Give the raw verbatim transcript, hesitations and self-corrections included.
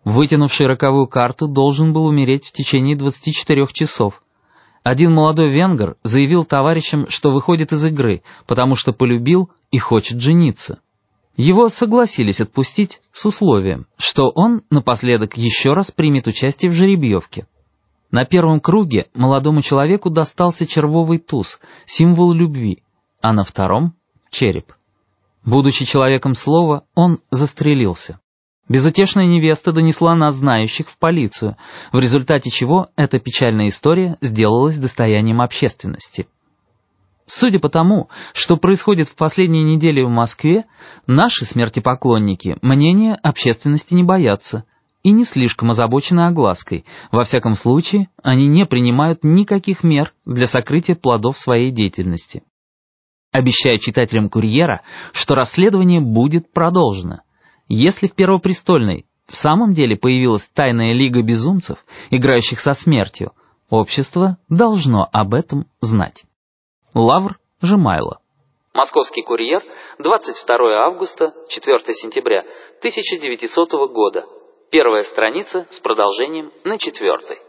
вытянувший роковую карту, должен был умереть в течение двадцати четырёх часов. Один молодой венгр заявил товарищам, что выходит из игры, потому что полюбил и хочет жениться. Его согласились отпустить с условием, что он напоследок еще раз примет участие в жеребьевке. На первом круге молодому человеку достался червовый туз, символ любви, а на втором — череп. Будучи человеком слова, он застрелился. Безутешная невеста донесла на знающих в полицию, в результате чего эта печальная история сделалась достоянием общественности. Судя по тому, что происходит в последние недели в Москве, наши смертепоклонники мнения общественности не боятся и не слишком озабочены оглаской. Во всяком случае, они не принимают никаких мер для сокрытия плодов своей деятельности. Обещаю читателям «Курьера», что расследование будет продолжено. Если в Первопрестольной в самом деле появилась тайная лига безумцев, играющих со смертью, общество должно об этом знать. Лавр Жемайло. Московский курьер, двадцать второе августа, четвёртое сентября тысяча девятисотого года. Первая страница с продолжением на четвертой.